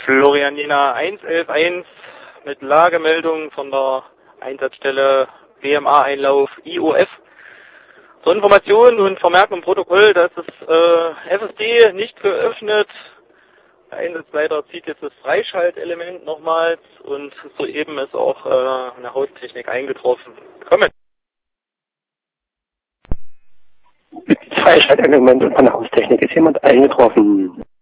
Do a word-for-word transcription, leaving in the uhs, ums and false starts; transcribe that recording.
Florianina eins eins eins mit Lagemeldung von der Einsatzstelle B M A-Einlauf I O F. Zur Information und Vermerk im Protokoll, dass das äh, F S D nicht geöffnet. Der Einsatzleiter zieht jetzt das Freischaltelement nochmals und soeben ist auch äh, eine Haustechnik eingetroffen. Kommen. Freischaltelement und von der Haustechnik ist jemand eingetroffen.